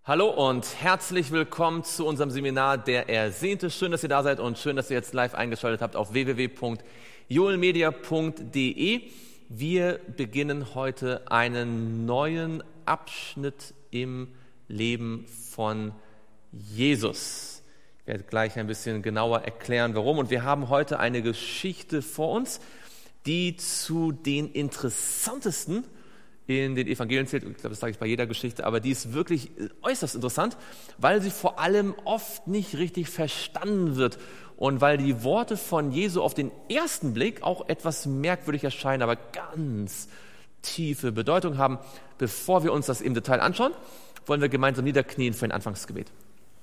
Hallo und herzlich willkommen zu unserem Seminar Der Ersehnte. Schön, dass ihr da seid und schön, dass ihr jetzt live eingeschaltet habt auf www.joelmedia.de. Wir beginnen heute einen neuen Abschnitt im Leben von Jesus. Ich werde gleich ein bisschen genauer erklären, warum. Und wir haben heute eine Geschichte vor uns, die zu den interessantesten in den Evangelien zählt. Ich glaube, das sage ich bei jeder Geschichte, aber die ist wirklich äußerst interessant, weil sie vor allem oft nicht richtig verstanden wird und weil die Worte von Jesu auf den ersten Blick auch etwas merkwürdig erscheinen, aber ganz tiefe Bedeutung haben. Bevor wir uns das im Detail anschauen, wollen wir gemeinsam niederknien für ein Anfangsgebet.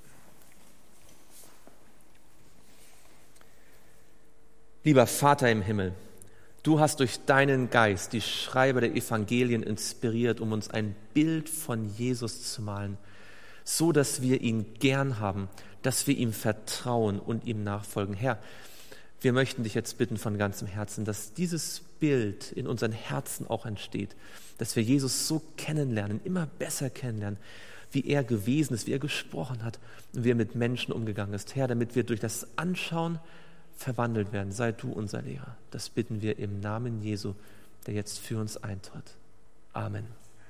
Lieber Vater im Himmel, du hast durch deinen Geist die Schreiber der Evangelien inspiriert, um uns ein Bild von Jesus zu malen, so dass wir ihn gern haben, dass wir ihm vertrauen und ihm nachfolgen. Herr, wir möchten dich jetzt bitten von ganzem Herzen, dass dieses Bild in unseren Herzen auch entsteht, dass wir Jesus so kennenlernen, immer besser kennenlernen, wie er gewesen ist, wie er gesprochen hat und wie er mit Menschen umgegangen ist. Herr, damit wir durch das Anschauen verwandelt werden. Sei du unser Lehrer. Das bitten wir im Namen Jesu, der jetzt für uns eintritt. Amen.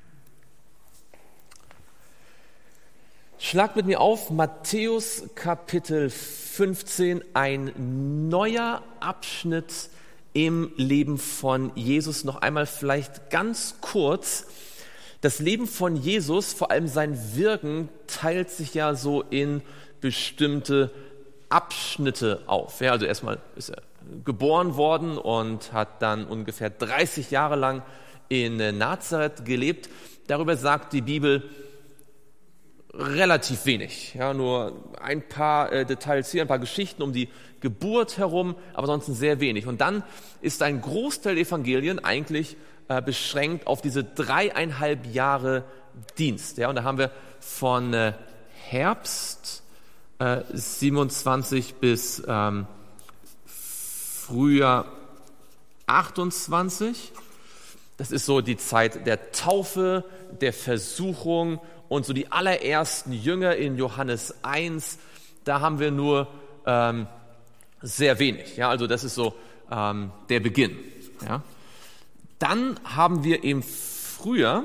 Schlag mit mir auf Matthäus Kapitel 15, ein neuer Abschnitt im Leben von Jesus. Noch einmal vielleicht ganz kurz. Das Leben von Jesus, vor allem sein Wirken, teilt sich ja so in bestimmte Abschnitte auf. Ja, also erstmal ist er geboren worden und hat dann ungefähr 30 Jahre lang in Nazareth gelebt. Darüber sagt die Bibel relativ wenig. Ja, nur ein paar Details hier, ein paar Geschichten um die Geburt herum, aber sonst sehr wenig. Und dann ist ein Großteil der Evangelien eigentlich beschränkt auf diese 3,5 Jahre Dienst. Ja, und da haben wir von Herbst 27 bis Frühjahr 28. Das ist so die Zeit der Taufe, der Versuchung und so die allerersten Jünger in Johannes 1. Da haben wir nur sehr wenig. Ja, also das ist so der Beginn. Ja. Dann haben wir im Frühjahr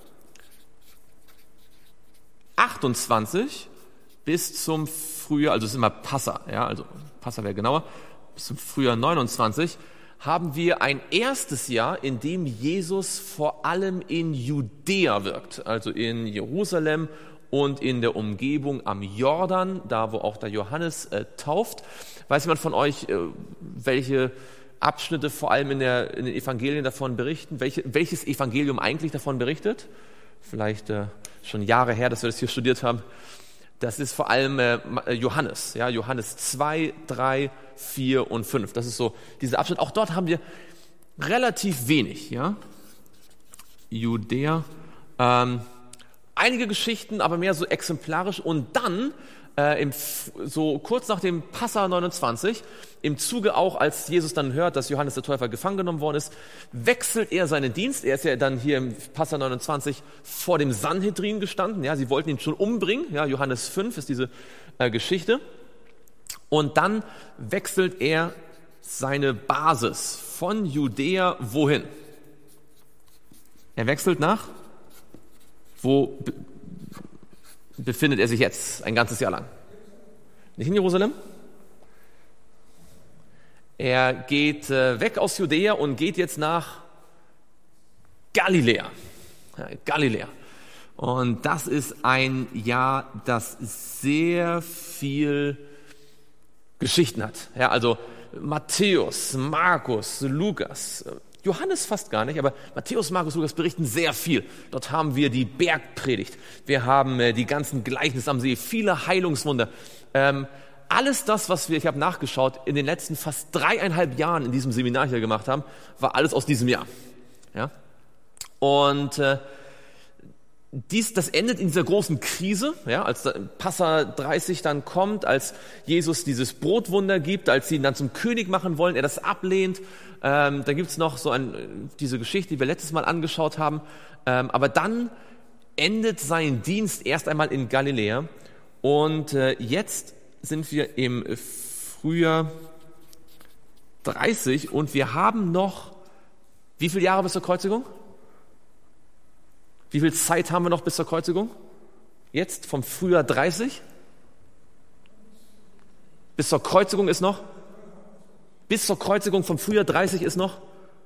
28 bis zum Frühjahr, also es ist immer Passa, ja, also Passa wäre genauer, bis zum Frühjahr 29, haben wir ein erstes Jahr, in dem Jesus vor allem in Judäa wirkt, also in Jerusalem und in der Umgebung am Jordan, da wo auch der Johannes tauft. Weiß jemand von euch, welche Abschnitte vor allem in den Evangelien davon berichten? Welches Evangelium eigentlich davon berichtet? Vielleicht schon Jahre her, dass wir das hier studiert haben. Das ist vor allem Johannes, ja, Johannes 2, 3, 4 und 5. Das ist so dieser Abschnitt. Auch dort haben wir relativ wenig, ja. Judäa. Einige Geschichten, aber mehr so exemplarisch. Und dann, so kurz nach dem Passa 29, im Zuge auch, als Jesus dann hört, dass Johannes der Täufer gefangen genommen worden ist, wechselt er seinen Dienst. Er ist ja dann hier im Passa 29 vor dem Sanhedrin gestanden. Ja, sie wollten ihn schon umbringen. Ja, Johannes 5 ist diese Geschichte. Und dann wechselt er seine Basis von Judäa wohin? Er wechselt nach? Wo befindet er sich jetzt ein ganzes Jahr lang? Nicht in Jerusalem? Er geht weg aus Judäa und geht jetzt nach Galiläa. Ja, Galiläa. Und das ist ein Jahr, das sehr viel Geschichten hat. Ja, also Matthäus, Markus, Lukas, Johannes fast gar nicht, aber Matthäus, Markus, Lukas berichten sehr viel. Dort haben wir die Bergpredigt, wir haben die ganzen Gleichnisse am See, viele Heilungswunder. Alles das, was ich habe nachgeschaut, in den letzten fast 3,5 Jahren in diesem Seminar hier gemacht haben, war alles aus diesem Jahr. Ja? Und das endet in dieser großen Krise, ja, als Passa 30 dann kommt, als Jesus dieses Brotwunder gibt, als sie ihn dann zum König machen wollen, er das ablehnt. Da gibt's noch so diese Geschichte, die wir letztes Mal angeschaut haben. Aber dann endet seinen Dienst erst einmal in Galiläa. Und jetzt sind wir im Frühjahr 30 und wir haben noch, wie viele Jahre bis zur Kreuzigung? Wie viel Zeit haben wir noch bis zur Kreuzigung? Jetzt vom Frühjahr 30? Bis zur Kreuzigung ist noch? Bis zur Kreuzigung vom Frühjahr 30 ist noch?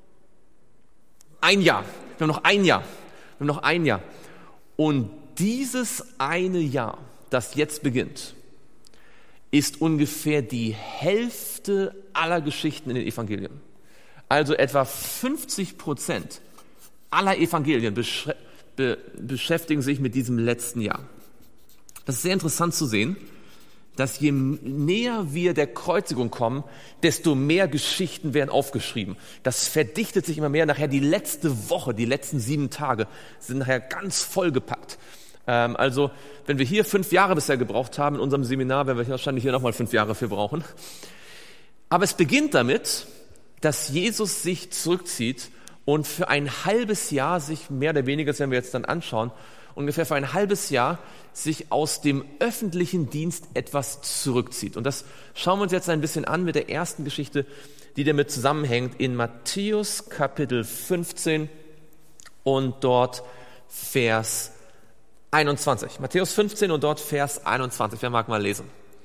Ein Jahr. Wir haben noch ein Jahr. Wir haben noch ein Jahr. Und dieses eine Jahr, das jetzt beginnt, ist ungefähr die Hälfte aller Geschichten in den Evangelien. Also etwa 50% aller Evangelien beschäftigen sich mit diesem letzten Jahr. Das ist sehr interessant zu sehen, dass je näher wir der Kreuzigung kommen, desto mehr Geschichten werden aufgeschrieben. Das verdichtet sich immer mehr. Nachher die letzte Woche, die letzten 7 Tage sind nachher ganz vollgepackt. Also wenn wir hier 5 Jahre bisher gebraucht haben in unserem Seminar, werden wir wahrscheinlich hier nochmal 5 Jahre für brauchen. Aber es beginnt damit, dass Jesus sich zurückzieht und für ein halbes Jahr sich mehr oder weniger, das werden wir jetzt dann anschauen, ungefähr für ein halbes Jahr sich aus dem öffentlichen Dienst etwas zurückzieht. Und das schauen wir uns jetzt ein bisschen an mit der ersten Geschichte, die damit zusammenhängt, in Matthäus Kapitel 15 und dort Vers 21. Matthäus 15 und dort Vers 21. Wer mag mal lesen?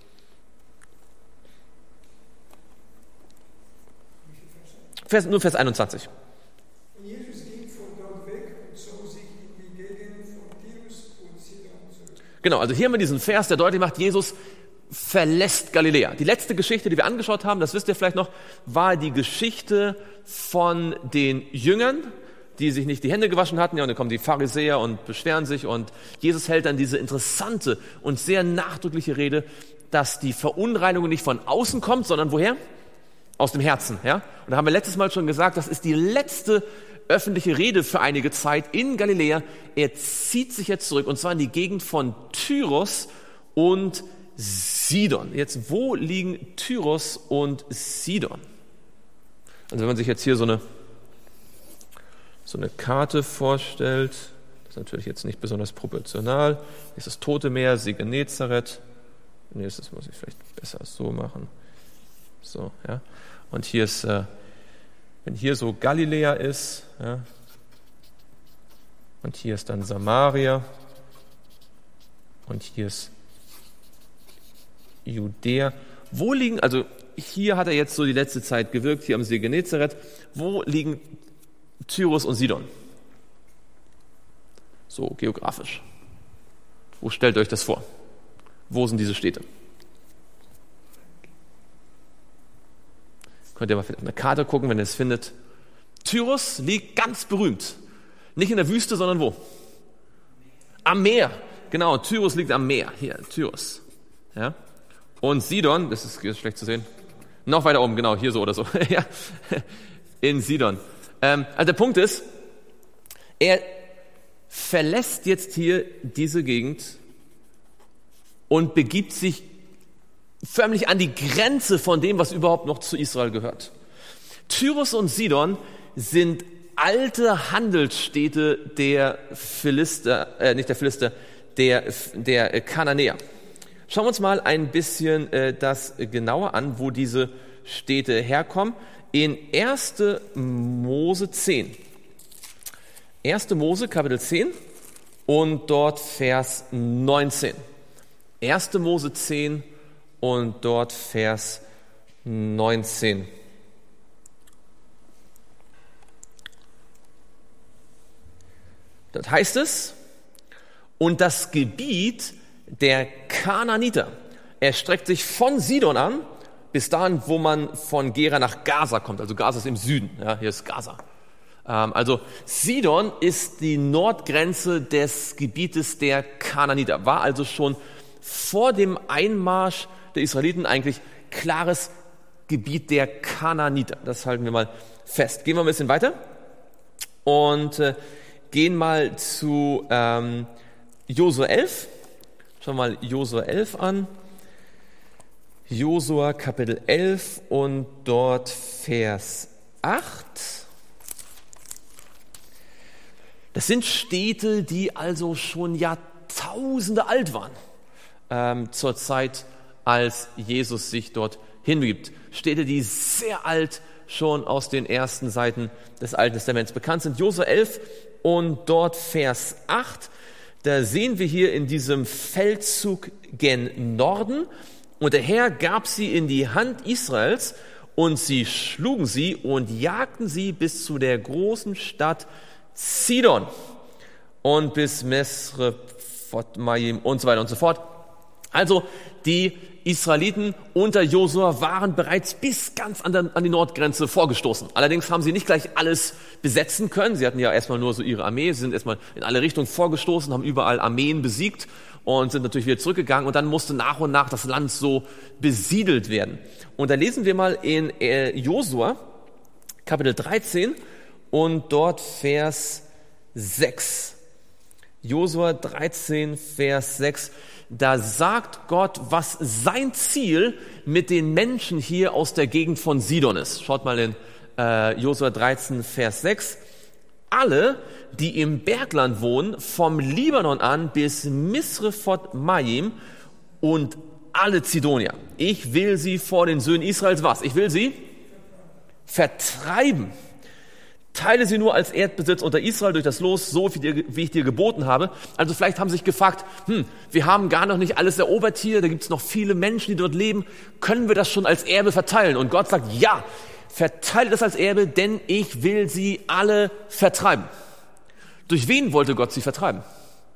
Nur Vers 21. Jesus ging von dort weg und zog sich in die Gegend von Tyrus und Sidon zurück. Genau, also hier haben wir diesen Vers, der deutlich macht, Jesus verlässt Galiläa. Die letzte Geschichte, die wir angeschaut haben, das wisst ihr vielleicht noch, war die Geschichte von den Jüngern, die sich nicht die Hände gewaschen hatten. Ja, und dann kommen die Pharisäer und beschweren sich und Jesus hält dann diese interessante und sehr nachdrückliche Rede, dass die Verunreinigung nicht von außen kommt, sondern woher? Aus dem Herzen. Ja? Und da haben wir letztes Mal schon gesagt, das ist die letzte öffentliche Rede für einige Zeit in Galiläa. Er zieht sich jetzt zurück und zwar in die Gegend von Tyrus und Sidon. Jetzt, wo liegen Tyrus und Sidon? Also wenn man sich jetzt hier so eine Karte vorstellt, das ist natürlich jetzt nicht besonders proportional. Hier ist das Tote Meer, See Genezareth. Nächstes muss ich vielleicht besser so machen. So, ja. Und hier ist, wenn hier so Galiläa ist, ja, und hier ist dann Samaria und hier ist Judäa. Wo liegen, also hier hat er jetzt so die letzte Zeit gewirkt, hier am See Genezareth. Wo liegen Tyrus und Sidon? So geografisch. Wo stellt ihr euch das vor? Wo sind diese Städte? Könnt ihr mal auf eine Karte gucken, wenn ihr es findet. Tyrus liegt ganz berühmt. Nicht in der Wüste, sondern wo? Am Meer. Genau, Tyrus liegt am Meer. Hier, Tyrus. Ja. Und Sidon, das ist schlecht zu sehen. Noch weiter oben, genau, hier so oder so. Ja. In Sidon. Also der Punkt ist, er verlässt jetzt hier diese Gegend und begibt sich förmlich an die Grenze von dem, was überhaupt noch zu Israel gehört. Tyrus und Sidon sind alte Handelsstädte der der Kananäer. Schauen wir uns mal ein bisschen das genauer an, wo diese Städte herkommen. In 1. Mose 10. 1. Mose Kapitel 10 und dort Vers 19. 1. Mose 10 und dort Vers 19. Dort heißt es, und das Gebiet der Kanaaniter erstreckt sich von Sidon an, bis dahin, wo man von Gera nach Gaza kommt. Also Gaza ist im Süden, ja, hier ist Gaza. Also Sidon ist die Nordgrenze des Gebietes der Kanaaniter, war also schon vor dem Einmarsch der Israeliten eigentlich klares Gebiet der Kanaaniter. Das halten wir mal fest. Gehen wir ein bisschen weiter und gehen mal zu Josua 11. Schauen wir mal Josua 11 an. Josua Kapitel 11 und dort Vers 8. Das sind Städte, die also schon Jahrtausende alt waren, zur Zeit, als Jesus sich dort hinbegibt. Städte, die sehr alt schon aus den ersten Seiten des Alten Testaments bekannt sind. Josua 11 und dort Vers 8, da sehen wir hier in diesem Feldzug gen Norden: Und der Herr gab sie in die Hand Israels, und sie schlugen sie und jagten sie bis zu der großen Stadt Sidon und bis Mesrephoth-Maim und so weiter und so fort. Also die Israeliten unter Josua waren bereits bis ganz an die Nordgrenze vorgestoßen. Allerdings haben sie nicht gleich alles besetzen können. Sie hatten ja erstmal nur so ihre Armee. Sie sind erstmal in alle Richtungen vorgestoßen, haben überall Armeen besiegt und sind natürlich wieder zurückgegangen. Und dann musste nach und nach das Land so besiedelt werden. Und da lesen wir mal in Josua Kapitel 13 und dort Vers 6. Josua 13, Vers 6. Da sagt Gott, was sein Ziel mit den Menschen hier aus der Gegend von Sidon ist. Schaut mal in Josua 13, Vers 6. Alle, die im Bergland wohnen, vom Libanon an bis Misrephoth-Maim und alle Zidonier. Ich will sie vor den Söhnen Israels was? Ich will sie vertreiben. Teile sie nur als Erdbesitz unter Israel durch das Los, so wie ich dir geboten habe. Also vielleicht haben sie sich gefragt, wir haben gar noch nicht alles erobert hier, da gibt es noch viele Menschen, die dort leben. Können wir das schon als Erbe verteilen? Und Gott sagt, ja, verteile das als Erbe, denn ich will sie alle vertreiben. Durch wen wollte Gott sie vertreiben?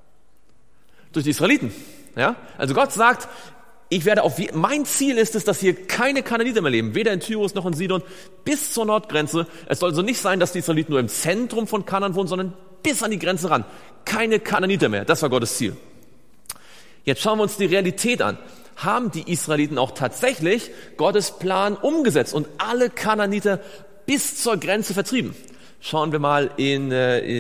Durch die Israeliten. Ja? Also Gott sagt, mein Ziel ist es, dass hier keine Kanaaniter mehr leben, weder in Tyrus noch in Sidon, bis zur Nordgrenze. Es soll also nicht sein, dass die Israeliten nur im Zentrum von Kanaan wohnen, sondern bis an die Grenze ran. Keine Kanaaniter mehr. Das war Gottes Ziel. Jetzt schauen wir uns die Realität an. Haben die Israeliten auch tatsächlich Gottes Plan umgesetzt und alle Kanaaniter bis zur Grenze vertrieben? Schauen wir mal in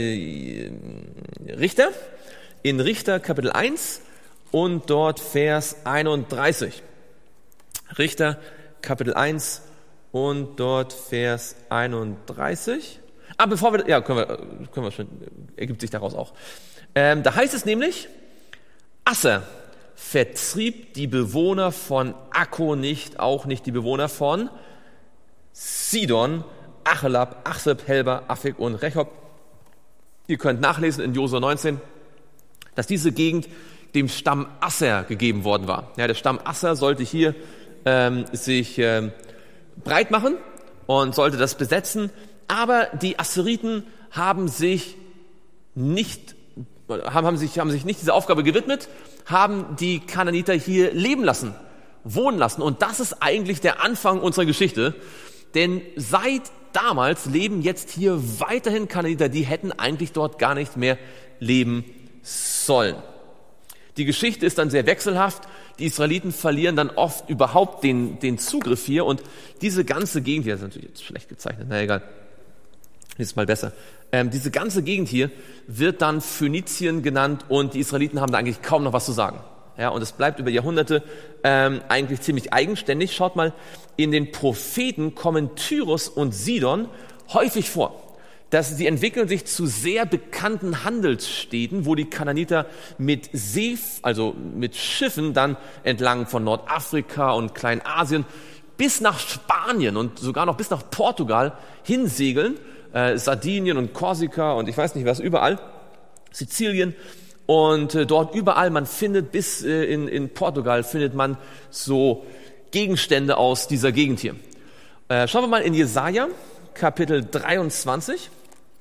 Richter Kapitel 1 und dort Vers 31. Richter Kapitel 1 und dort Vers 31. Können wir schon, ergibt sich daraus auch. Da heißt es nämlich, Asser vertrieb die Bewohner von Akko nicht, auch nicht die Bewohner von Sidon, Achelab, Achseb, Helba, Afik und Rechob. Ihr könnt nachlesen in Josua 19, dass diese Gegend dem Stamm Asser gegeben worden war. Ja, der Stamm Asser sollte hier sich breit machen und sollte das besetzen, aber die Asseriten haben sich nicht dieser Aufgabe gewidmet, haben die Kanaaniter hier leben lassen, wohnen lassen. Und das ist eigentlich der Anfang unserer Geschichte, denn seit damals leben jetzt hier weiterhin Kanaaniter, die hätten eigentlich dort gar nicht mehr leben sollen. Die Geschichte ist dann sehr wechselhaft. Die Israeliten verlieren dann oft überhaupt den Zugriff hier. Und diese ganze Gegend hier, das ist natürlich jetzt schlecht gezeichnet, na egal, nächstes Mal besser. Diese ganze Gegend hier wird dann Phönizien genannt und die Israeliten haben da eigentlich kaum noch was zu sagen. Ja, und es bleibt über Jahrhunderte eigentlich ziemlich eigenständig. Schaut mal, in den Propheten kommen Tyrus und Sidon häufig vor. Sie entwickeln sich zu sehr bekannten Handelsstädten, wo die Kanaaniter mit Schiffen dann entlang von Nordafrika und Kleinasien bis nach Spanien und sogar noch bis nach Portugal hinsegeln, Sardinien und Korsika und ich weiß nicht was, überall, Sizilien und dort überall, man findet bis in Portugal findet man so Gegenstände aus dieser Gegend hier. Schauen wir mal in Jesaja, Kapitel 23.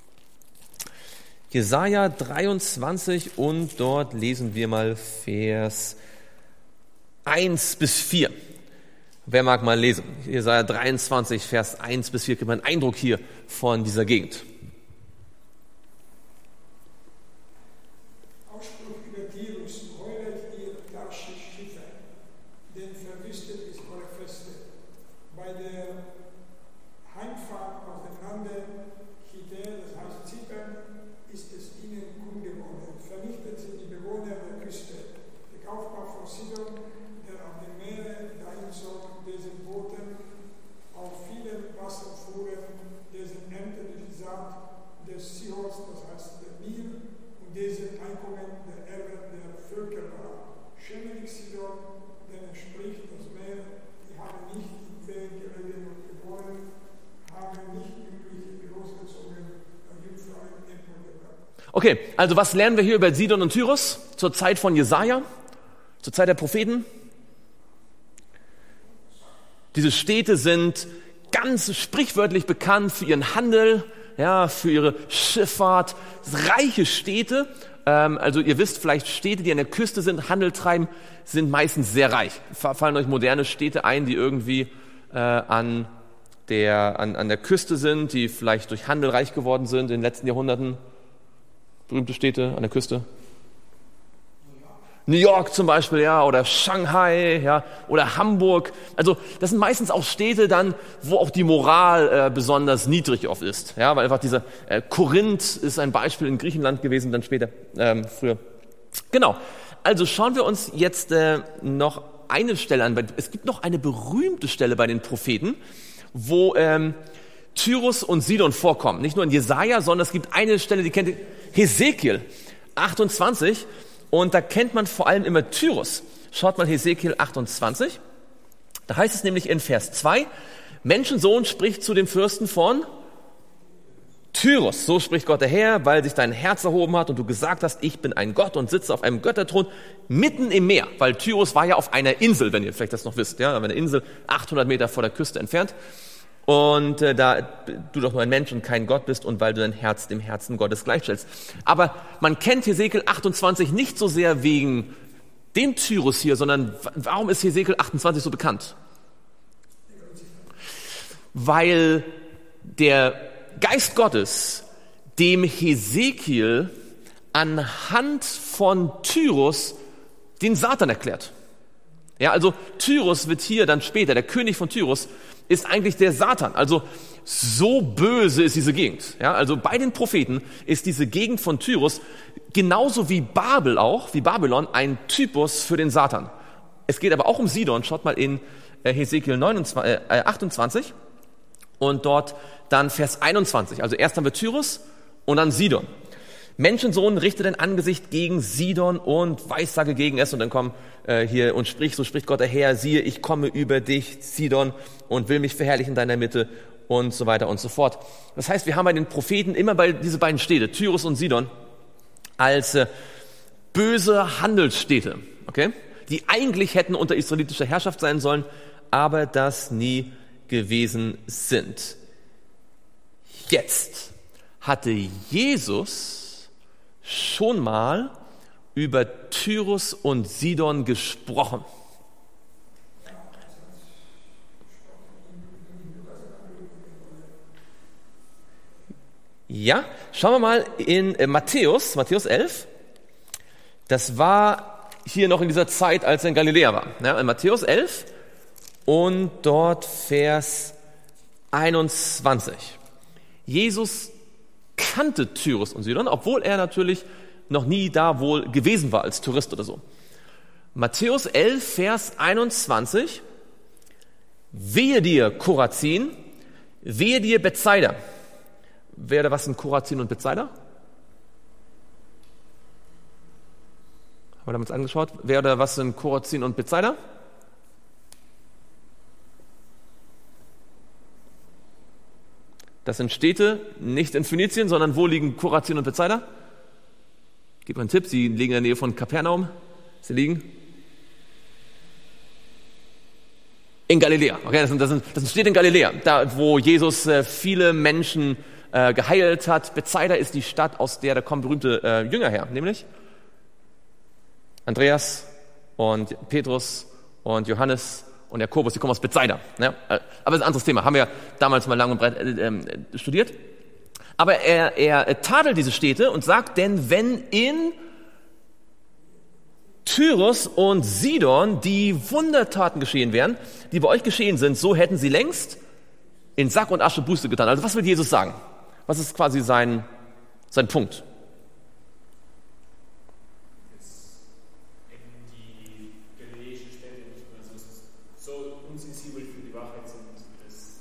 Jesaja 23 und dort lesen wir mal Vers 1 bis 4. Wer mag mal lesen? Jesaja 23, Vers 1 bis 4, kriegt man einen Eindruck hier von dieser Gegend. Ausspruch über Tirus, heulet ihr Tarschisch-Schiffe, denn verwüstet ist eure Feste. Bei der Heimfahrt aus dem Lande Chidel, das heißt Zypern, ist es ihnen kund geworden. Vernichtet sind die Bewohner der Küste. Der Kaufmann von Sidon, der auf dem Meere dahin zog, dessen Boote auf vielen Wassern fuhren, dessen Ernte die Saat des Sihos, das heißt der Nil, Okay, also was lernen wir hier über Sidon und Tyrus zur Zeit von Jesaja, zur Zeit der Propheten? Diese Städte sind ganz sprichwörtlich bekannt für ihren Handel, ja, für ihre Schifffahrt, reiche Städte. Also ihr wisst vielleicht, Städte, die an der Küste sind, Handel treiben, sind meistens sehr reich. Fallen euch moderne Städte ein, die irgendwie an der Küste sind, die vielleicht durch Handel reich geworden sind in den letzten Jahrhunderten? Berühmte Städte an der Küste? New York zum Beispiel, ja, oder Shanghai, ja, oder Hamburg. Also das sind meistens auch Städte dann, wo auch die Moral besonders niedrig oft ist, ja, weil einfach dieser Korinth ist ein Beispiel in Griechenland gewesen, dann später, früher. Genau. Also schauen wir uns jetzt noch eine Stelle an. Es gibt noch eine berühmte Stelle bei den Propheten, wo Tyrus und Sidon vorkommen. Nicht nur in Jesaja, sondern es gibt eine Stelle, die kennt ihr, Hesekiel 28. Und da kennt man vor allem immer Tyrus. Schaut mal Hesekiel 28. Da heißt es nämlich in Vers 2, Menschensohn spricht zu dem Fürsten von Tyrus. So spricht Gott der Herr, weil sich dein Herz erhoben hat und du gesagt hast, ich bin ein Gott und sitze auf einem Götterthron mitten im Meer. Weil Tyrus war ja auf einer Insel, wenn ihr vielleicht das noch wisst. Ja, eine Insel 800 Meter vor der Küste entfernt. Und da du doch nur ein Mensch und kein Gott bist und weil du dein Herz dem Herzen Gottes gleichstellst. Aber man kennt Hesekiel 28 nicht so sehr wegen dem Tyrus hier, sondern warum ist Hesekiel 28 so bekannt? Weil der Geist Gottes dem Hesekiel anhand von Tyrus den Satan erklärt. Ja, also Tyrus wird hier dann später, der König von Tyrus, ist eigentlich der Satan. Also so böse ist diese Gegend. Ja, also bei den Propheten ist diese Gegend von Tyrus genauso wie Babylon, ein Typus für den Satan. Es geht aber auch um Sidon. Schaut mal in Hesekiel 28 und dort dann Vers 21. Also erst haben wir Tyrus und dann Sidon. Menschensohn, richte dein Angesicht gegen Sidon und weissage gegen es. Und dann komm hier und sprich, so spricht Gott der Herr, siehe, ich komme über dich, Sidon, und will mich verherrlichen in deiner Mitte und so weiter und so fort. Das heißt, wir haben bei den Propheten immer bei diese beiden Städte, Tyrus und Sidon, als böse Handelsstädte, okay, die eigentlich hätten unter israelitischer Herrschaft sein sollen, aber das nie gewesen sind. Jetzt hatte Jesus schon mal über Tyrus und Sidon gesprochen. Ja, schauen wir mal in Matthäus 11. Das war hier noch in dieser Zeit, als er in Galiläa war. Ja, in Matthäus 11 und dort Vers 21. Jesus kannte Tyrus und Sidon, obwohl er natürlich noch nie da wohl gewesen war als Tourist oder so. Matthäus 11, Vers 21. Wehe dir, Chorazin, wehe dir, Bethsaida. Wer oder was sind Chorazin und Bethsaida? Haben wir uns angeschaut? Wer oder was sind Chorazin und Bethsaida? Das sind Städte, nicht in Phönizien, sondern wo liegen Chorazin und Bethsaida? Gebt mal einen Tipp, sie liegen in der Nähe von Kapernaum. Sie liegen in Galiläa. Okay, das sind Städte in Galiläa, da wo Jesus viele Menschen geheilt hat. Bethsaida ist die Stadt, aus der da kommen berühmte Jünger her, nämlich Andreas und Petrus und Johannes und Jakobus, die kommen aus Bethsaida. Ja? Aber das ist ein anderes Thema, haben wir damals mal lang und breit studiert. Aber er tadelt diese Städte und sagt, denn wenn in Tyrus und Sidon die Wundertaten geschehen wären, die bei euch geschehen sind, so hätten sie längst in Sack und Asche Buße getan. Also was will Jesus sagen? Was ist quasi sein Punkt? Die galiläischen Städte nicht mehr so unsensibel für die Wahrheit sind, dass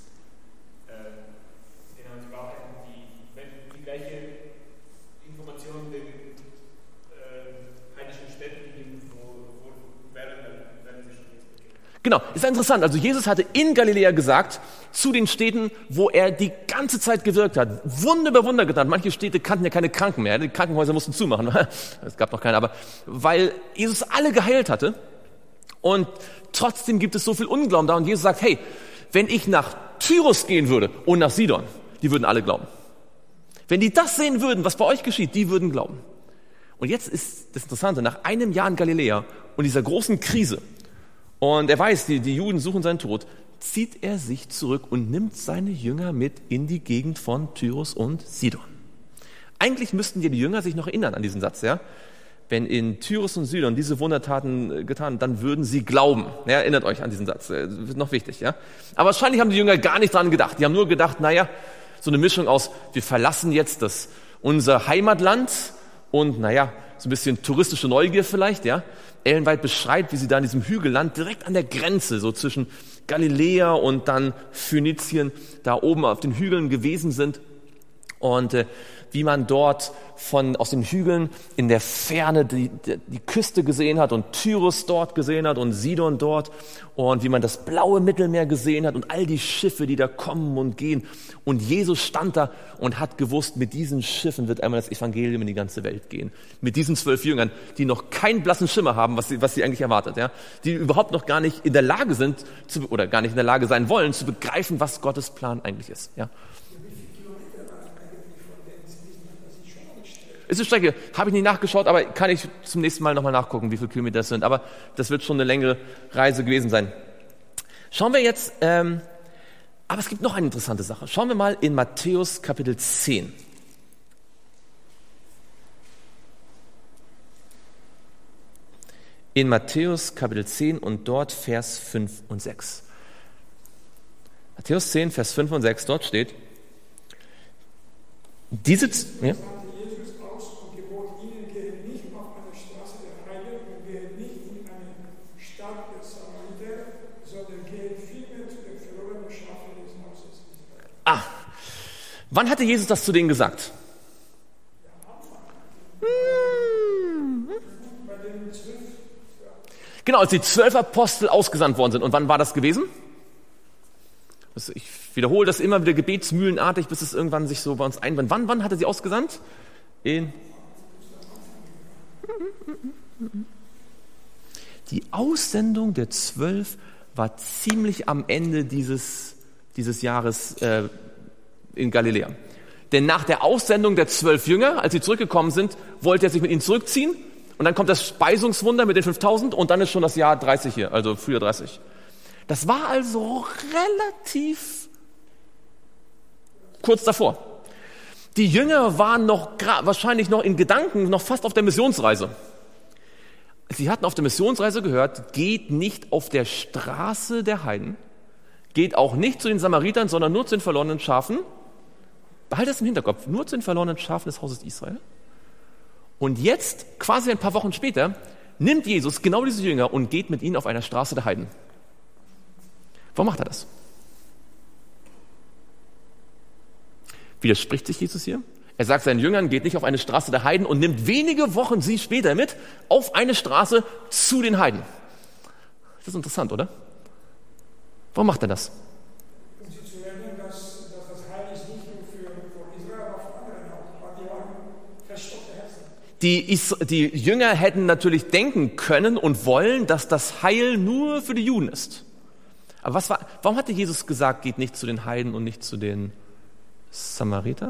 die Wahrheiten, die gleiche Informationen den heidnischen Städten geben, wo werden sie schon nichts bekennen. Genau, ist interessant. Also Jesus hatte in Galiläa gesagt, zu den Städten, wo er die ganze Zeit gewirkt hat, Wunder über Wunder getan. Manche Städte kannten ja keine Kranken mehr. Die Krankenhäuser mussten zumachen. Es gab noch keine, aber weil Jesus alle geheilt hatte. Und trotzdem gibt es so viel Unglauben da. Und Jesus sagt, hey, wenn ich nach Tyrus gehen würde und nach Sidon, die würden alle glauben. Wenn die das sehen würden, was bei euch geschieht, die würden glauben. Und jetzt ist das Interessante, nach einem Jahr in Galiläa und dieser großen Krise, und er weiß, die Juden suchen seinen Tod, zieht er sich zurück und nimmt seine Jünger mit in die Gegend von Tyrus und Sidon. Eigentlich müssten die Jünger sich noch erinnern an diesen Satz, ja? Wenn in Tyrus und Sidon diese Wundertaten getan, dann würden sie glauben. Ja, erinnert euch an diesen Satz, das ist noch wichtig, ja? Aber wahrscheinlich haben die Jünger gar nicht dran gedacht. Die haben nur gedacht, naja, so eine Mischung aus, wir verlassen jetzt unser Heimatland und naja, so ein bisschen touristische Neugier vielleicht, ja? Ellen White beschreibt, wie sie da in diesem Hügelland direkt an der Grenze, so zwischen Galiläa und dann Phönizien, da oben auf den Hügeln gewesen sind. Und wie man dort aus den Hügeln in der Ferne die Küste gesehen hat und Tyrus dort gesehen hat und Sidon dort und wie man das blaue Mittelmeer gesehen hat und all die Schiffe, die da kommen und gehen. Und Jesus stand da und hat gewusst, mit diesen Schiffen wird einmal das Evangelium in die ganze Welt gehen. Mit diesen 12 Jüngern, die noch keinen blassen Schimmer haben, was sie eigentlich erwartet, ja, die überhaupt noch gar nicht in der Lage sind oder gar nicht in der Lage sein wollen, zu begreifen, was Gottes Plan eigentlich ist, ja. Ist eine Strecke, habe ich nicht nachgeschaut, aber kann ich zum nächsten Mal nochmal nachgucken, wie viele Kilometer das sind. Aber das wird schon eine längere Reise gewesen sein. Schauen wir jetzt, aber es gibt noch eine interessante Sache. Schauen wir mal in Matthäus Kapitel 10. In Matthäus Kapitel 10 und dort Vers 5 und 6. Matthäus 10, Vers 5 und 6, dort steht, ja? Wann hatte Jesus das zu denen gesagt? Genau, als die 12 Apostel ausgesandt worden sind. Und wann war das gewesen? Ich wiederhole das immer wieder gebetsmühlenartig, bis es irgendwann sich so bei uns einbrennt. Wann hat er sie ausgesandt? Die Aussendung der 12 war ziemlich am Ende dieses Jahres in Galiläa. Denn nach der Aussendung der 12 Jünger, als sie zurückgekommen sind, wollte er sich mit ihnen zurückziehen. Und dann kommt das Speisungswunder mit den 5000 und dann ist schon das Jahr 30 hier, also Frühjahr 30. Das war also relativ kurz davor. Die Jünger waren wahrscheinlich noch in Gedanken noch fast auf der Missionsreise. Sie hatten auf der Missionsreise gehört, geht nicht auf der Straße der Heiden, geht auch nicht zu den Samaritern, sondern nur zu den verlorenen Schafen. Behalte das im Hinterkopf, nur zu den verlorenen Schafen des Hauses Israel. Und jetzt, quasi ein paar Wochen später, nimmt Jesus genau diese Jünger und geht mit ihnen auf einer Straße der Heiden. Warum macht er das? Widerspricht sich Jesus hier? Er sagt seinen Jüngern, geht nicht auf eine Straße der Heiden und nimmt wenige Wochen sie später mit auf eine Straße zu den Heiden. Das ist interessant, oder? Warum macht er das? Um sie zu erinnern, dass das Heil ist nicht nur für Israel, aber für andere auch. Die waren verstockte Herzen. Die Jünger hätten natürlich denken können und wollen, dass das Heil nur für die Juden ist. Aber warum hatte Jesus gesagt, geht nicht zu den Heiden und nicht zu den Samaritern?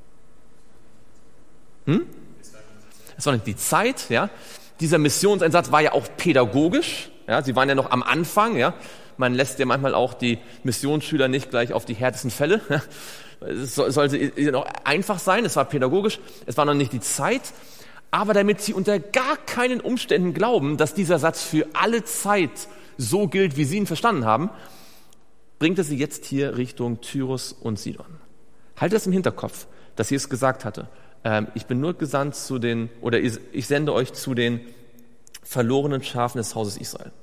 Es war nicht die Zeit, ja. Dieser Missionseinsatz war ja auch pädagogisch, ja. Sie waren ja noch am Anfang, ja. Man lässt ja manchmal auch die Missionsschüler nicht gleich auf die härtesten Fälle. Es sollte noch einfach sein, es war pädagogisch, es war noch nicht die Zeit. Aber damit sie unter gar keinen Umständen glauben, dass dieser Satz für alle Zeit so gilt, wie sie ihn verstanden haben, bringt er sie jetzt hier Richtung Tyrus und Sidon. Haltet das im Hinterkopf, dass Jesus gesagt hatte, ich bin nur gesandt ich sende euch zu den verlorenen Schafen des Hauses Israel.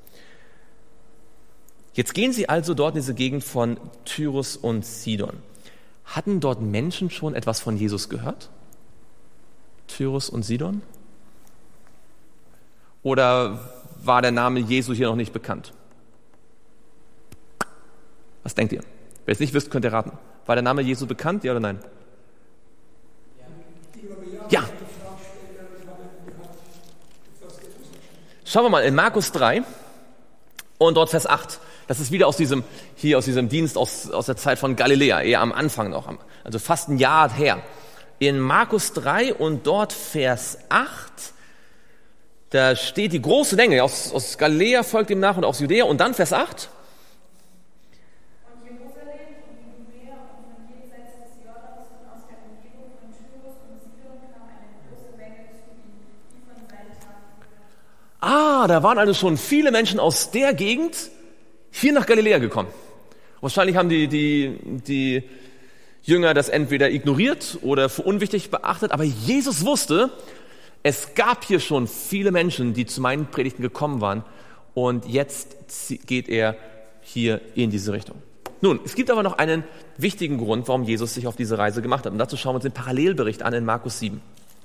Jetzt gehen sie also dort in diese Gegend von Tyrus und Sidon. Hatten dort Menschen schon etwas von Jesus gehört? Tyrus und Sidon? Oder war der Name Jesu hier noch nicht bekannt? Was denkt ihr? Wer es nicht wisst, könnt ihr raten. War der Name Jesu bekannt, ja oder nein? Ja. Schauen wir mal in Markus 3 und dort Vers 8. Das ist wieder aus diesem Dienst aus der Zeit von Galiläa, eher am Anfang noch, also fast ein Jahr her. In Markus 3 und dort Vers 8, da steht die große Menge aus Galiläa folgt ihm nach und aus Judäa und dann Vers 8. Da waren also schon viele Menschen aus der Gegend hier nach Galiläa gekommen. Wahrscheinlich haben die Jünger das entweder ignoriert oder für unwichtig beachtet, aber Jesus wusste, es gab hier schon viele Menschen, die zu meinen Predigten gekommen waren und jetzt geht er hier in diese Richtung. Nun, es gibt aber noch einen wichtigen Grund, warum Jesus sich auf diese Reise gemacht hat und dazu schauen wir uns den Parallelbericht an in Markus 7.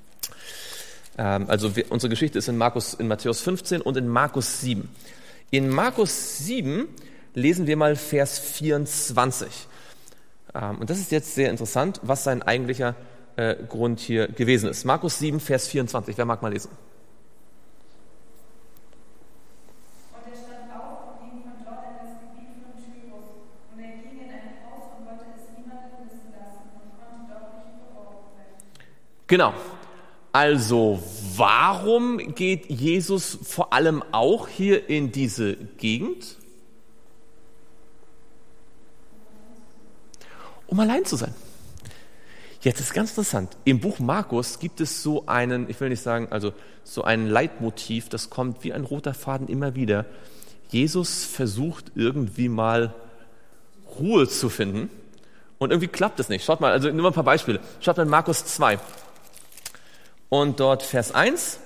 Unsere Geschichte ist in Matthäus 15 und in Markus 7. In Markus 7 lesen wir mal Vers 24. Und das ist jetzt sehr interessant, was sein eigentlicher Grund hier gewesen ist. Markus 7, Vers 24. Wer mag mal lesen? Und er stand auf und ging von dort in das Gebiet von Tyrus. Und er ging in ein Haus und wollte es niemandem wissen lassen und konnte dort nicht verborgen bleiben. Genau. Also, warum geht Jesus vor allem auch hier in diese Gegend? Um allein zu sein. Jetzt ist ganz interessant. Im Buch Markus gibt es so einen, ich will nicht sagen, also so ein Leitmotiv, das kommt wie ein roter Faden immer wieder. Jesus versucht irgendwie mal Ruhe zu finden und irgendwie klappt es nicht. Schaut mal, also nur ein paar Beispiele. Schaut mal in Markus 2. Und dort Vers 1.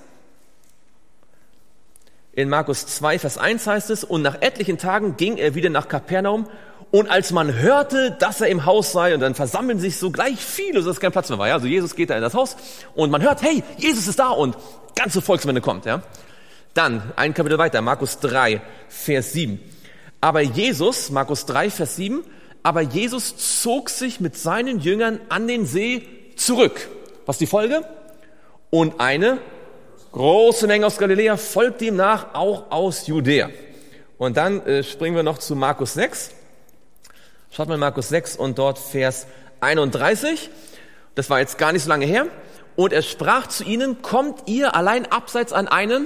In Markus 2, Vers 1 heißt es, und nach etlichen Tagen ging er wieder nach Kapernaum, und als man hörte, dass er im Haus sei, und dann versammeln sich sogleich viele, sodass kein Platz mehr war. Ja? Also Jesus geht da in das Haus, und man hört, hey, Jesus ist da, und ganze Volksmenge kommt. Ja? Dann, ein Kapitel weiter, Markus 3, Vers 7. Aber Jesus, Markus 3, Vers 7, aber Jesus zog sich mit seinen Jüngern an den See zurück. Was ist die Folge? Und eine große Menge aus Galiläa folgte ihm nach, auch aus Judäa. Und dann springen wir noch zu Markus 6. Schaut mal Markus 6 und dort Vers 31. Das war jetzt gar nicht so lange her. Und er sprach zu ihnen, kommt ihr allein abseits an einen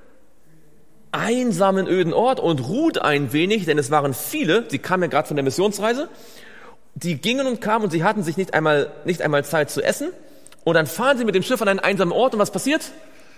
einsamen, öden Ort und ruht ein wenig, denn es waren viele, sie kamen ja gerade von der Missionsreise, die gingen und kamen und sie hatten sich nicht einmal Zeit zu essen. Und dann fahren sie mit dem Schiff an einen einsamen Ort und was passiert?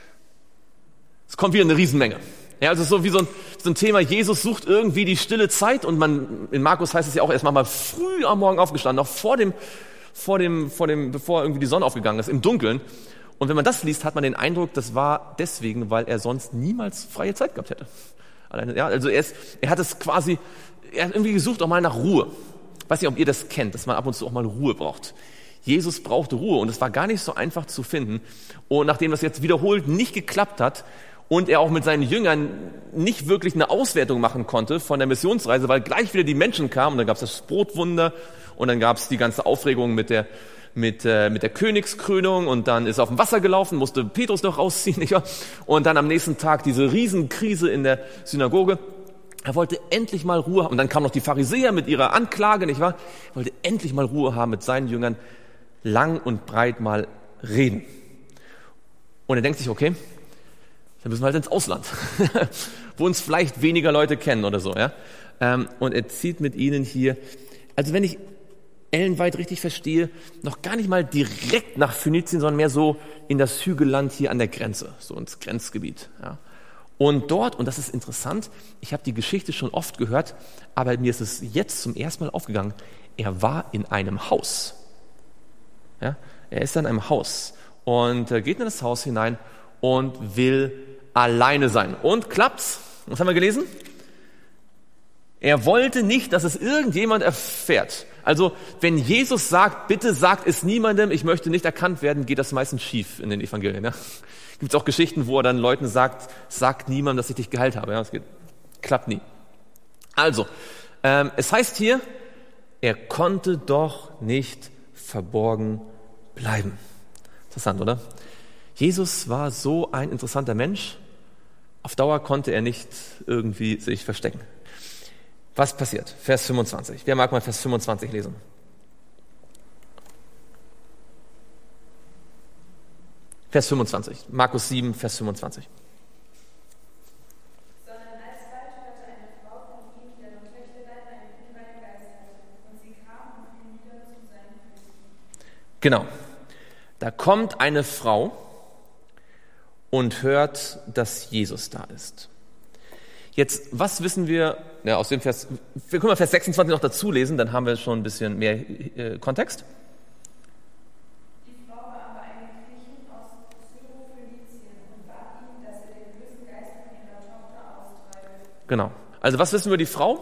Es kommt wieder eine Riesenmenge. Ja, also so wie so ein Thema, Jesus sucht irgendwie die stille Zeit und in Markus heißt es ja auch erst mal früh am Morgen aufgestanden, noch bevor irgendwie die Sonne aufgegangen ist, im Dunkeln. Und wenn man das liest, hat man den Eindruck, das war deswegen, weil er sonst niemals freie Zeit gehabt hätte. Alleine, ja, also er hat irgendwie gesucht auch mal nach Ruhe. Ich weiß nicht, ob ihr das kennt, dass man ab und zu auch mal Ruhe braucht. Jesus brauchte Ruhe und es war gar nicht so einfach zu finden. Und nachdem das jetzt wiederholt nicht geklappt hat und er auch mit seinen Jüngern nicht wirklich eine Auswertung machen konnte von der Missionsreise, weil gleich wieder die Menschen kamen und dann gab es das Brotwunder und dann gab es die ganze Aufregung mit der Königskrönung und dann ist er auf dem Wasser gelaufen, musste Petrus noch rausziehen, nicht wahr? Und dann am nächsten Tag diese Riesenkrise in der Synagoge. Er wollte endlich mal Ruhe haben. Und dann kamen noch die Pharisäer mit ihrer Anklage, nicht wahr? Er wollte endlich mal Ruhe haben mit seinen Jüngern, lang und breit mal reden. Und er denkt sich, okay, dann müssen wir halt ins Ausland, wo uns vielleicht weniger Leute kennen oder so. Ja? Und er zieht mit ihnen hier, also wenn ich Ellen White richtig verstehe, noch gar nicht mal direkt nach Phönizien, sondern mehr so in das Hügelland hier an der Grenze, so ins Grenzgebiet. Ja? Und dort, und das ist interessant, ich habe die Geschichte schon oft gehört, aber mir ist es jetzt zum ersten Mal aufgegangen, er war in einem Haus. Ja? Er ist in einem Haus und geht in das Haus hinein und will alleine sein. Und klappt's? Was haben wir gelesen? Er wollte nicht, dass es irgendjemand erfährt. Also, wenn Jesus sagt, bitte sagt es niemandem, ich möchte nicht erkannt werden, geht das meistens schief in den Evangelien. Ja? Gibt es auch Geschichten, wo er dann Leuten sagt niemandem, dass ich dich geheilt habe. Ja? Das klappt nie. Also, Es heißt hier, er konnte doch nicht verborgen bleiben. Interessant, oder? Jesus war so ein interessanter Mensch. Auf Dauer konnte er nicht irgendwie sich verstecken. Was passiert? Vers 25. Wer mag mal Vers 25 lesen? Vers 25. Markus 7, Vers 25. Sondern alsbald hörte eine Frau von ihm, die noch Töchterlein einen unreinen Geist hatte, und sie kam und fiel nieder zu seinen Füßen. Genau. Da kommt eine Frau und hört, dass Jesus da ist. Jetzt, was wissen wir aus dem Vers? Wir können mal Vers 26 noch dazu lesen, dann haben wir schon ein bisschen mehr Kontext. Die Frau war aber eine Griechin aus Syrophönizien und bat ihn, dass er den bösen Geist von ihrer Tochter austreibe. Genau. Also was wissen wir über die Frau?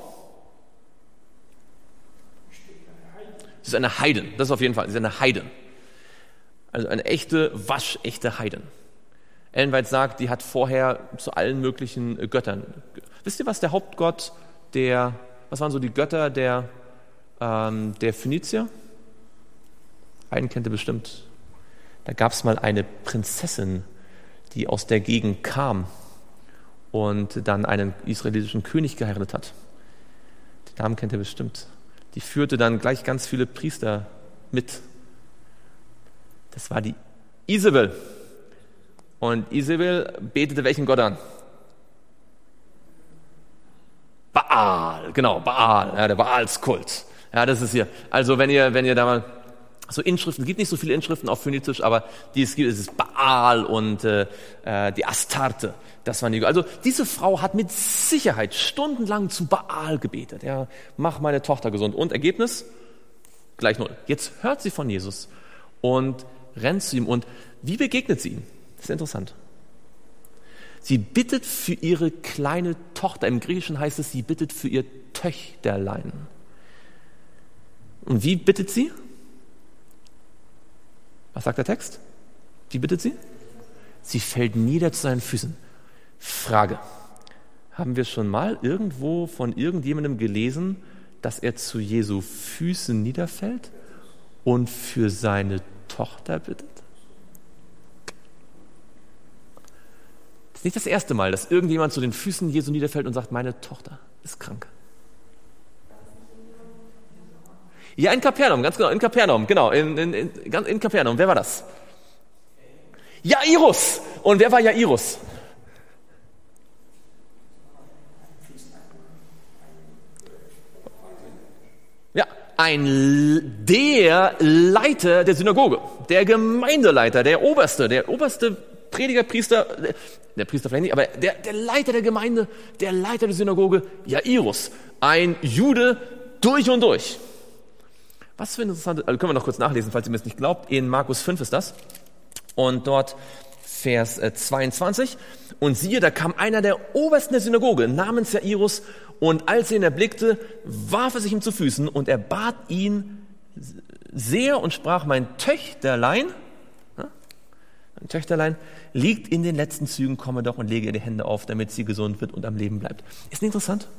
Sie ist eine Heidin, das ist auf jeden Fall, sie ist eine Heidin. Also eine echte, waschechte Heidin. Ellen White sagt, die hat vorher zu allen möglichen Göttern. Wisst ihr, was der Hauptgott was waren so die Götter der Phönizier? Einen kennt ihr bestimmt. Da gab es mal eine Prinzessin, die aus der Gegend kam und dann einen israelitischen König geheiratet hat. Den Namen kennt ihr bestimmt. Die führte dann gleich ganz viele Priester mit. Das war die Isabel. Und Isabel betete welchen Gott an? Baal, genau, Baal, ja, der Baalskult. Ja, das ist hier. Also wenn ihr da mal so Inschriften, es gibt nicht so viele Inschriften auf Phönizisch, aber die es gibt, es ist Baal und die Astarte. Das waren die. Also diese Frau hat mit Sicherheit stundenlang zu Baal gebetet. Ja, mach meine Tochter gesund. Und Ergebnis? Gleich 0. Jetzt hört sie von Jesus und rennt zu ihm. Und wie begegnet sie ihm? Das ist interessant. Sie bittet für ihre kleine Tochter. Im Griechischen heißt es, sie bittet für ihr Töchterlein. Und wie bittet sie? Was sagt der Text? Wie bittet sie? Sie fällt nieder zu seinen Füßen. Frage. Haben wir schon mal irgendwo von irgendjemandem gelesen, dass er zu Jesu Füßen niederfällt und für seine Tochter bittet? Das ist nicht das erste Mal, dass irgendjemand zu den Füßen Jesu niederfällt und sagt, meine Tochter ist krank. Ja, in Kapernaum, ganz genau, in Kapernaum, genau, in Kapernaum. Wer war das? Jairus. Und wer war Jairus? Ja, der Leiter der Synagoge, der Gemeindeleiter, der oberste Prediger, Priester, der Priester vielleicht nicht, aber der Leiter der Gemeinde, der Leiter der Synagoge, Jairus, ein Jude durch und durch. Was für ein interessantes, also können wir noch kurz nachlesen, falls ihr mir das nicht glaubt, in Markus 5 ist das. Und dort Vers 22. Und siehe, da kam einer der Obersten der Synagoge namens Jairus, und als er ihn erblickte, warf er sich ihm zu Füßen und er bat ihn sehr und sprach, mein Töchterlein liegt in den letzten Zügen, komme doch und lege ihr die Hände auf, damit sie gesund wird und am Leben bleibt. Ist nicht interessant?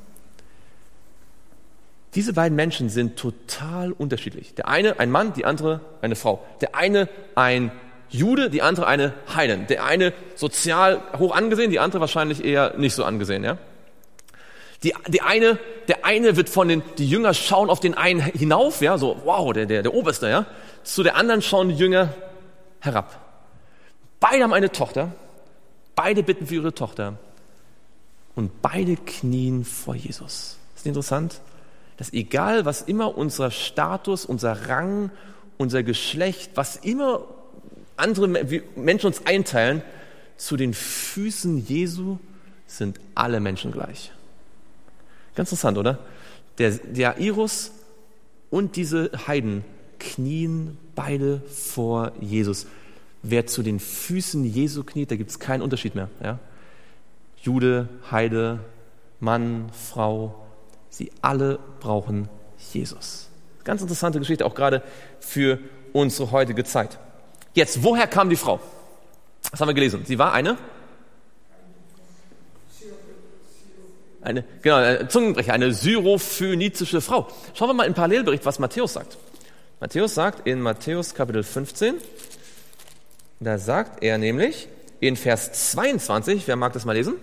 Diese beiden Menschen sind total unterschiedlich. Der eine ein Mann, die andere eine Frau. Der eine ein Jude, die andere eine Heidin. Der eine sozial hoch angesehen, die andere wahrscheinlich eher nicht so angesehen. Ja? Der eine wird die Jünger schauen auf den einen hinauf, ja, so wow, der Oberste, ja. Zu der anderen schauen die Jünger herab. Beide haben eine Tochter, beide bitten für ihre Tochter und beide knien vor Jesus. Ist nicht interessant? Dass egal, was immer unser Status, unser Rang, unser Geschlecht, was immer andere Menschen uns einteilen, zu den Füßen Jesu sind alle Menschen gleich. Ganz interessant, oder? Der Jairus und diese Heiden knien beide vor Jesus. Wer zu den Füßen Jesu kniet, da gibt es keinen Unterschied mehr. Ja? Jude, Heide, Mann, Frau, sie alle brauchen Jesus. Ganz interessante Geschichte, auch gerade für unsere heutige Zeit. Jetzt, woher kam die Frau? Was haben wir gelesen? Sie war eine Zungenbrecher, eine syrophönizische Frau. Schauen wir mal im Parallelbericht, was Matthäus sagt. Matthäus sagt in Matthäus Kapitel 15, da sagt er nämlich in Vers 22, wer mag das mal lesen?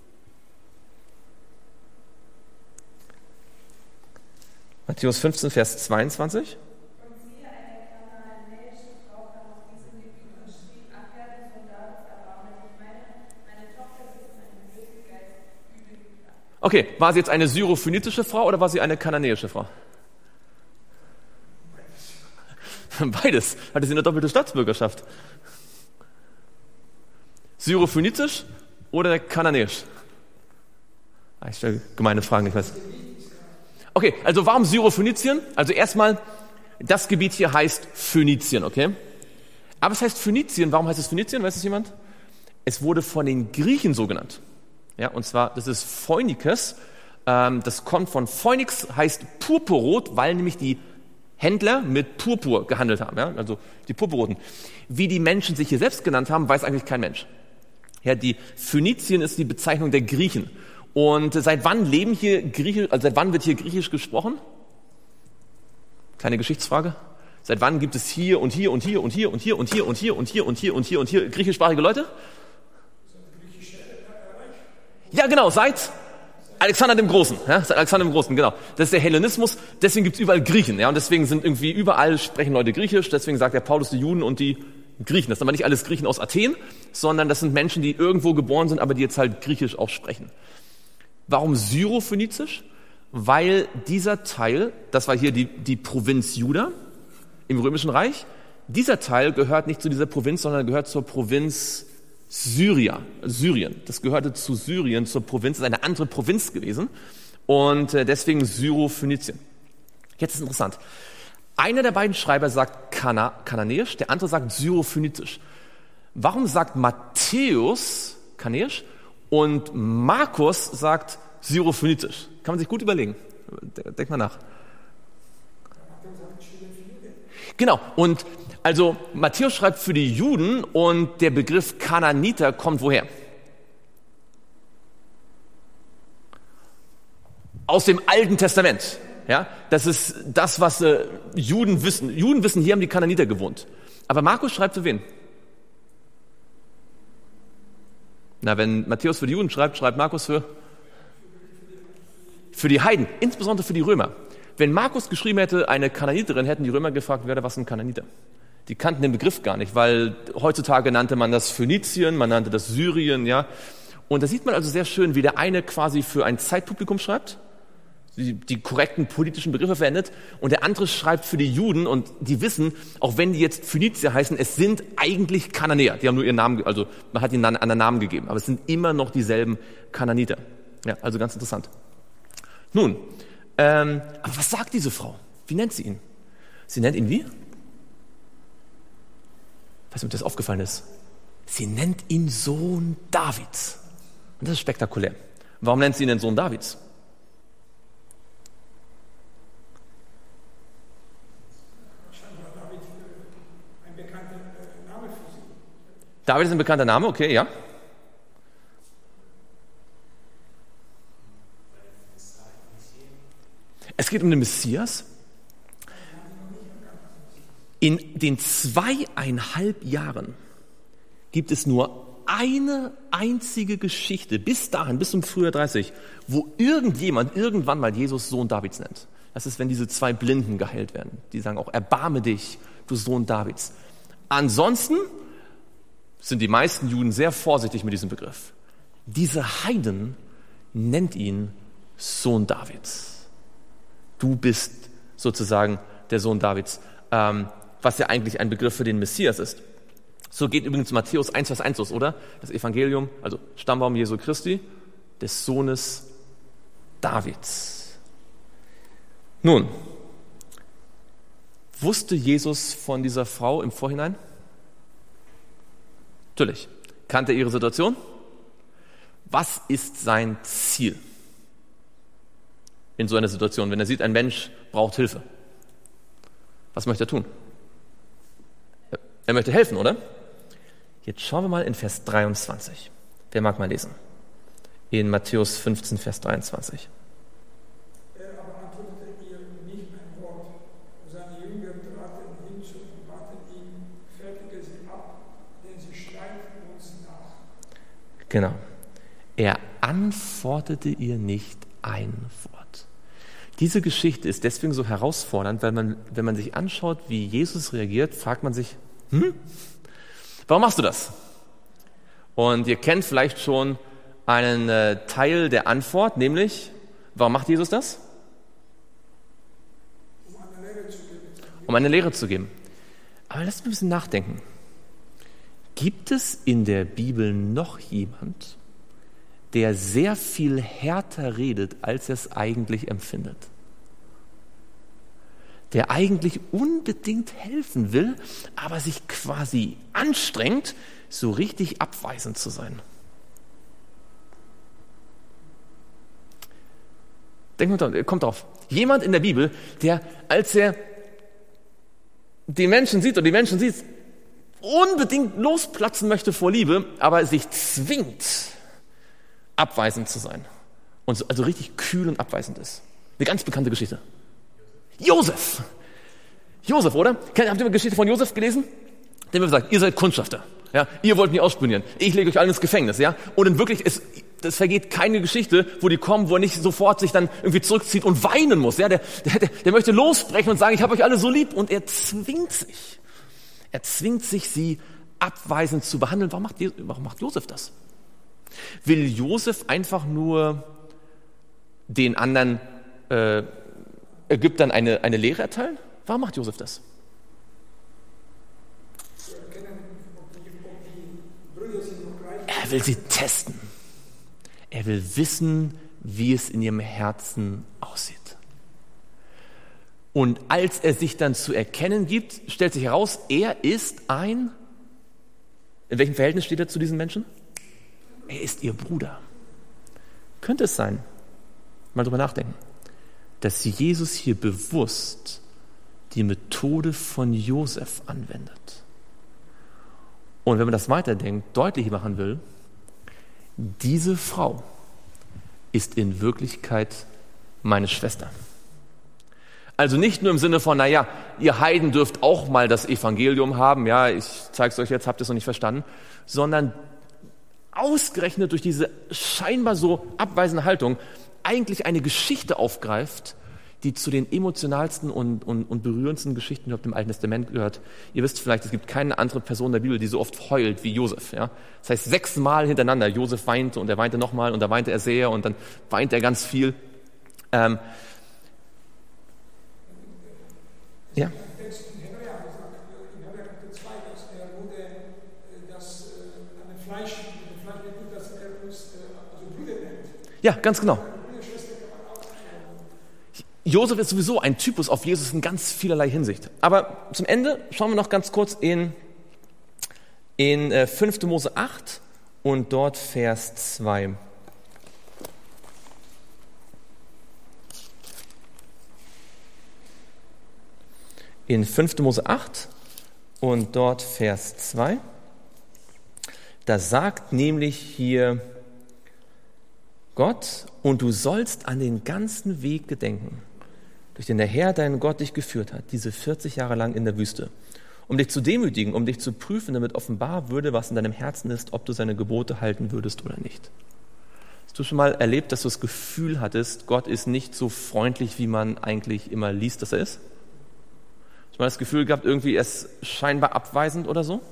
Matthäus 15, Vers 22. Und siehe, eine kananäische Frau kam aus diesem Gebiet und schrie, ach Herr, du Sohn Davids, erbarme dich meiner, meine Tochter sitzt in einem bösen Geist übel geplagt. Okay, war sie jetzt eine syrophönizische Frau oder war sie eine kananäische Frau? Beides. Hatte sie eine doppelte Staatsbürgerschaft? Syrophönizisch oder kananäisch? Ich stelle gemeine Fragen, ich weiß. Okay, also warum Syrophönizien? Also erstmal, das Gebiet hier heißt Phönizien, okay? Aber es heißt Phönizien. Warum heißt es Phönizien? Weiß es jemand? Es wurde von den Griechen so genannt. Ja, und zwar, das ist Phoenikes. Das kommt von Phoenix, heißt purpurrot, weil nämlich die Händler mit Purpur gehandelt haben. Ja? Also die Purpurroten. Wie die Menschen sich hier selbst genannt haben, weiß eigentlich kein Mensch. Ja, die Phönizien ist die Bezeichnung der Griechen. Und seit wann leben hier Griechisch, also seit wann wird hier Griechisch gesprochen? Kleine Geschichtsfrage. Seit wann gibt es hier und hier und hier und hier und hier und hier und hier und hier und hier und hier und hier griechischsprachige Leute? Ja, genau, seit Alexander dem Großen. Ja, seit Alexander dem Großen, genau. Das ist der Hellenismus, deswegen gibt es überall Griechen. Ja, und deswegen sind irgendwie überall sprechen Leute Griechisch, deswegen sagt der Paulus die Juden und die Griechen. Das sind aber nicht alles Griechen aus Athen, sondern das sind Menschen, die irgendwo geboren sind, aber die jetzt halt Griechisch auch sprechen. Warum syrophönizisch? Weil dieser Teil, das war hier die Provinz Juda im Römischen Reich, dieser Teil gehört nicht zu dieser Provinz, sondern gehört zur Provinz Syrien. Das gehörte zu Syrien, zur Provinz, das ist eine andere Provinz gewesen und deswegen Syrophönizien. Jetzt ist interessant. Einer der beiden Schreiber sagt kananäisch, der andere sagt syrophönizisch. Warum sagt Matthäus kananäisch und Markus sagt syrophönizisch? Kann man sich gut überlegen. Denk mal nach. Genau, und also Matthäus schreibt für die Juden und der Begriff Kananiter kommt woher? Aus dem Alten Testament. Ja, das ist das, was Juden wissen. Juden wissen, hier haben die Kananiter gewohnt. Aber Markus schreibt für wen? Na, wenn Matthäus für die Juden schreibt, schreibt Markus für die Heiden, insbesondere für die Römer. Wenn Markus geschrieben hätte, eine Kananiterin, hätten die Römer gefragt, wer was ein Kananiter? Die kannten den Begriff gar nicht, weil heutzutage nannte man das Phönizien, man nannte das Syrien, ja. Und da sieht man also sehr schön, wie der eine quasi für ein Zeitpublikum schreibt, die korrekten politischen Begriffe verwendet, und der andere schreibt für die Juden, und die wissen, auch wenn die jetzt Phönizier heißen, es sind eigentlich Kananäer. Die haben nur ihren Namen, also man hat ihnen einen anderen Namen gegeben, aber es sind immer noch dieselben Kananiter. Ja, also ganz interessant. Nun, aber was sagt diese Frau? Wie nennt sie ihn? Sie nennt ihn wie? Ich weiß nicht, ob das aufgefallen ist. Sie nennt ihn Sohn Davids. Und das ist spektakulär. Warum nennt sie ihn denn Sohn Davids? David ist ein bekannter Name, okay, ja. Es geht um den Messias. In den 2,5 Jahren gibt es nur eine einzige Geschichte, bis dahin, bis zum Frühjahr 30, wo irgendjemand irgendwann mal Jesus Sohn Davids nennt. Das ist, wenn diese 2 Blinden geheilt werden. Die sagen auch, erbarme dich, du Sohn Davids. Ansonsten sind die meisten Juden sehr vorsichtig mit diesem Begriff. Diese Heiden nennt ihn Sohn Davids. Du bist sozusagen der Sohn Davids, was ja eigentlich ein Begriff für den Messias ist. So geht übrigens Matthäus 1, Vers 1 los, oder? Das Evangelium, also Stammbaum Jesu Christi, des Sohnes Davids. Nun, wusste Jesus von dieser Frau im Vorhinein? Natürlich. Kannte er ihre Situation? Was ist sein Ziel in so einer Situation, wenn er sieht, ein Mensch braucht Hilfe? Was möchte er tun? Er möchte helfen, oder? Jetzt schauen wir mal in Vers 23. Wer mag mal lesen? in Matthäus 15, Vers 23. Er aber antwortete ihr nicht ein Wort. Seine Jünger traten hinzu und baten ihn, fertige sie ab, denn sie schreit uns nach. Genau. Er antwortete ihr nicht ein Wort. Diese Geschichte ist deswegen so herausfordernd, weil wenn man sich anschaut, wie Jesus reagiert, fragt man sich, warum machst du das? Und ihr kennt vielleicht schon einen Teil der Antwort, nämlich, warum macht Jesus das? Um eine Lehre zu geben. Aber lasst uns ein bisschen nachdenken. Gibt es in der Bibel noch jemand, der sehr viel härter redet, als er es eigentlich empfindet? Der eigentlich unbedingt helfen will, aber sich quasi anstrengt, so richtig abweisend zu sein. Kommt drauf. Jemand in der Bibel, der, als er den Menschen sieht, unbedingt losplatzen möchte vor Liebe, aber sich zwingt, abweisend zu sein. Und so, also richtig kühl und abweisend ist. Eine ganz bekannte Geschichte. Josef, oder? Habt ihr die Geschichte von Josef gelesen? Der mir sagt, ihr seid Kundschafter. Ja, ihr wollt mich ausspionieren. Ich lege euch alle ins Gefängnis. Ja? Und dann wirklich, das vergeht keine Geschichte, wo die kommen, wo er nicht sofort sich dann irgendwie zurückzieht und weinen muss. Ja? Der möchte losbrechen und sagen, ich habe euch alle so lieb. Und er zwingt sich. Er zwingt sich, sie abweisend zu behandeln. Warum macht Josef das? Will Josef einfach nur den anderen Ägyptern eine Lehre erteilen? Warum macht Josef das? Er will sie testen. Er will wissen, wie es in ihrem Herzen aussieht. Und als er sich dann zu erkennen gibt, stellt sich heraus, er ist in welchem Verhältnis steht er zu diesen Menschen? Er ist ihr Bruder. Könnte es sein, mal drüber nachdenken, dass Jesus hier bewusst die Methode von Josef anwendet. Und wenn man das weiterdenkt, deutlich machen will, diese Frau ist in Wirklichkeit meine Schwester. Also nicht nur im Sinne von, naja, ihr Heiden dürft auch mal das Evangelium haben, ja, ich zeige es euch jetzt, habt ihr es noch nicht verstanden, sondern ausgerechnet durch diese scheinbar so abweisende Haltung eigentlich eine Geschichte aufgreift, die zu den emotionalsten und berührendsten Geschichten im Alten Testament gehört. Ihr wisst vielleicht, es gibt keine andere Person der Bibel, die so oft heult wie Josef. Ja? Das heißt, 6 Mal hintereinander, Josef weinte und er weinte nochmal und da weinte er sehr und dann weint er ganz viel. Ja. In Hebräer 2, dass er wurde, dass an dem Fleisch wird, dass er uns Brüder nennt. Ja, ganz genau. Josef ist sowieso ein Typus auf Jesus in ganz vielerlei Hinsicht. Aber zum Ende schauen wir noch ganz kurz in 5. Mose 8 und dort Vers 2. In 5. Mose 8 und dort Vers 2. Da sagt nämlich hier Gott, und du sollst an den ganzen Weg gedenken, durch den der Herr, dein Gott, dich geführt hat, diese 40 Jahre lang in der Wüste, um dich zu demütigen, um dich zu prüfen, damit offenbar würde, was in deinem Herzen ist, ob du seine Gebote halten würdest oder nicht. Hast du schon mal erlebt, dass du das Gefühl hattest, Gott ist nicht so freundlich, wie man eigentlich immer liest, dass er ist? Hast du mal das Gefühl gehabt, irgendwie er ist scheinbar abweisend oder so?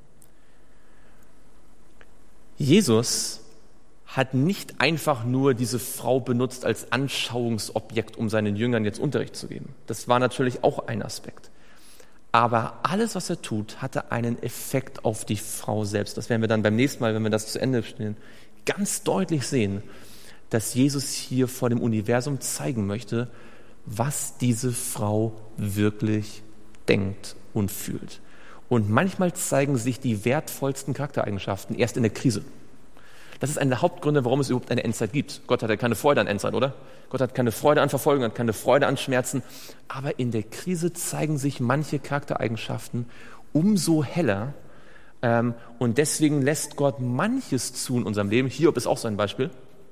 Jesus hat nicht einfach nur diese Frau benutzt als Anschauungsobjekt, um seinen Jüngern jetzt Unterricht zu geben. Das war natürlich auch ein Aspekt. Aber alles, was er tut, hatte einen Effekt auf die Frau selbst. Das werden wir dann beim nächsten Mal, wenn wir das zu Ende stehen, ganz deutlich sehen, dass Jesus hier vor dem Universum zeigen möchte, was diese Frau wirklich denkt und fühlt. Und manchmal zeigen sich die wertvollsten Charaktereigenschaften erst in der Krise. Das ist einer der Hauptgründe, warum es überhaupt eine Endzeit gibt. Gott hat ja keine Freude an Endzeit, oder? Gott hat keine Freude an Verfolgung, hat keine Freude an Schmerzen. Aber in der Krise zeigen sich manche Charaktereigenschaften umso heller. Und deswegen lässt Gott manches zu in unserem Leben. Hiob ist auch so ein Beispiel.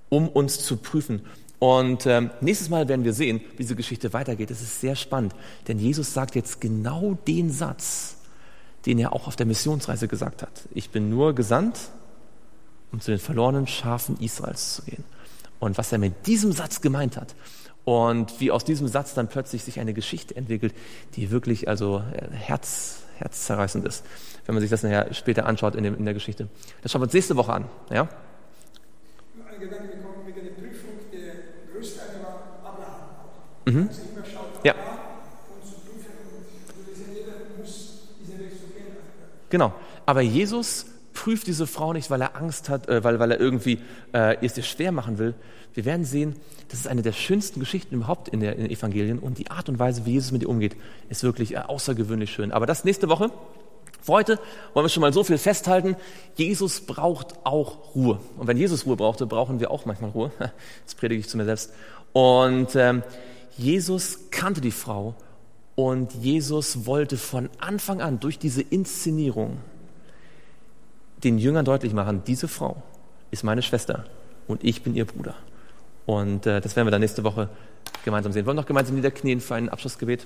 um uns zu prüfen. Und nächstes Mal werden wir sehen, wie diese Geschichte weitergeht. Es ist sehr spannend, denn Jesus sagt jetzt genau den Satz, den er auch auf der Missionsreise gesagt hat. Ich bin nur gesandt, um zu den verlorenen Schafen Israels zu gehen. Und was er mit diesem Satz gemeint hat und wie aus diesem Satz dann plötzlich sich eine Geschichte entwickelt, die wirklich also herzzerreißend ist, wenn man sich das nachher später anschaut in der Geschichte. Das schauen wir uns nächste Woche an. Ja? Ein Gedanke gekommen wegen der Prüfung, der größte eine war Abraham. Mhm. Also immer schaut Ja. und zu prüfen und so ist ja jeder muss diesen Weg zu gehen. Genau. Aber Jesus prüft diese Frau nicht, weil er Angst hat, weil er irgendwie es ihr schwer machen will. Wir werden sehen, das ist eine der schönsten Geschichten überhaupt in den Evangelien und die Art und Weise, wie Jesus mit ihr umgeht, ist wirklich außergewöhnlich schön. Aber das nächste Woche. Für heute wollen wir schon mal so viel festhalten. Jesus braucht auch Ruhe. Und wenn Jesus Ruhe brauchte, brauchen wir auch manchmal Ruhe. Das predige ich zu mir selbst. Und Jesus kannte die Frau und Jesus wollte von Anfang an durch diese Inszenierung den Jüngern deutlich machen, diese Frau ist meine Schwester und ich bin ihr Bruder. Und das werden wir dann nächste Woche gemeinsam sehen. Wollen wir noch gemeinsam niederknien für ein Abschlussgebet?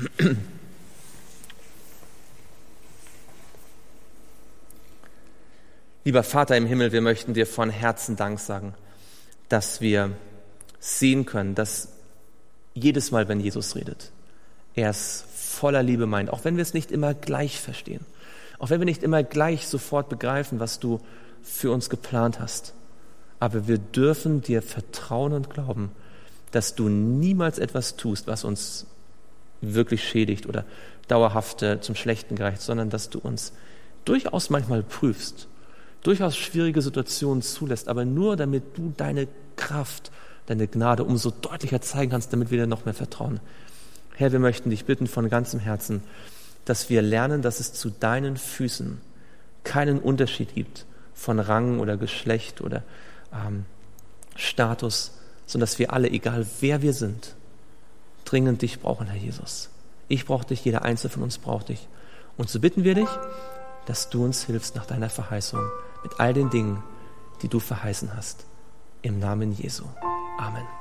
Lieber Vater im Himmel, wir möchten dir von Herzen Dank sagen, dass wir sehen können, dass jedes Mal, wenn Jesus redet, er es voller Liebe meint, auch wenn wir es nicht immer gleich verstehen, auch wenn wir nicht immer gleich sofort begreifen, was du für uns geplant hast. Aber wir dürfen dir vertrauen und glauben, dass du niemals etwas tust, was uns wirklich schädigt oder dauerhaft zum Schlechten gereicht, sondern dass du uns durchaus manchmal prüfst, durchaus schwierige Situationen zulässt, aber nur damit du deine Kraft, deine Gnade umso deutlicher zeigen kannst, damit wir dir noch mehr vertrauen. Herr, wir möchten dich bitten von ganzem Herzen, dass wir lernen, dass es zu deinen Füßen keinen Unterschied gibt von Rang oder Geschlecht oder Status, sondern dass wir alle, egal wer wir sind, dringend dich brauchen, Herr Jesus. Ich brauche dich, jeder Einzelne von uns braucht dich. Und so bitten wir dich, dass du uns hilfst nach deiner Verheißung mit all den Dingen, die du verheißen hast. Im Namen Jesu. Amen.